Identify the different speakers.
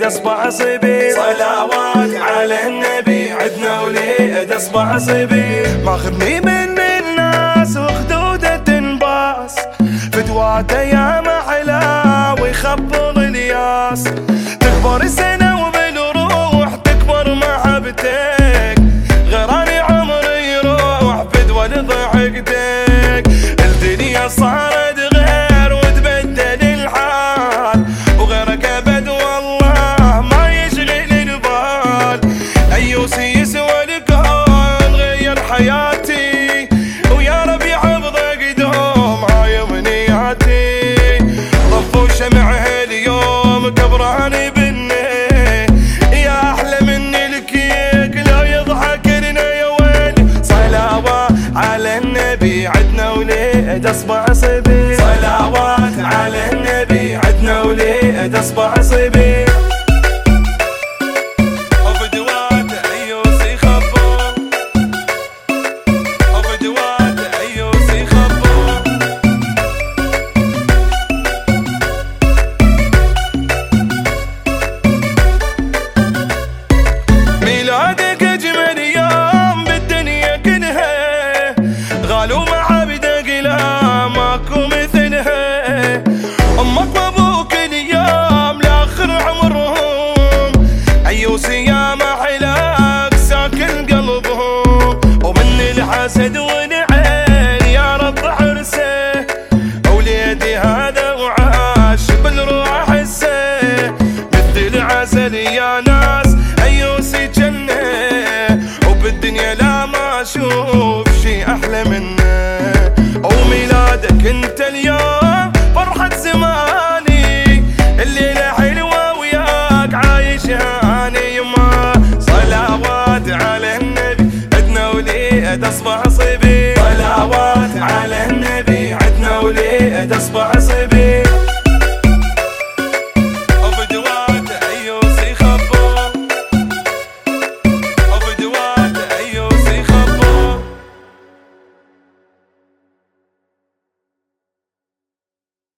Speaker 1: وليد اصبح صبي، صلوات على النبي عدنا وليد اصبح صبي. ماخذني من الناس وخدوده تنباس، فدواته يا محلا ويخبر الياس. تكبر سنة وبالروح تكبر محبتك، غيراني عمري يروح فدوى لضحكتك. الدنيا صارت غير وتبدل الحال، وغيرك ابد والله ما يشغل البال. ايوسي يسوى الكون غير حياتي، ويا رب يحفظك دوم هاي امنياتي. طفوا شمعها اليوم كبراني بني، يا احلى من الكيك لو يضحك لنا يا ويلي. صلوات على النبي عدنا وليد اصبح صبي، صلوات على النبي عدنا وليد اصبح صبي. ميلادك اجمل يوم بالدنيا كلها، غالوا معابدك لا ماكو مثلها. امك وابوك اليوم لاخر عمرهم، ايوسي يا محلاك ساكن قلبهم. ومن الحسد والعين يا رب حرسه، وليدي هذا وعاش بالروح حسه. مثل عسل يا ناس ايوسي جنة، وبالدنيا لا ما اشوف شي احلى منه. وميلادك انت اليوم فرحة زماني، الليلة حلوة وياك عايش هاني. ما صلوات على النبي عدنا وليد اصبح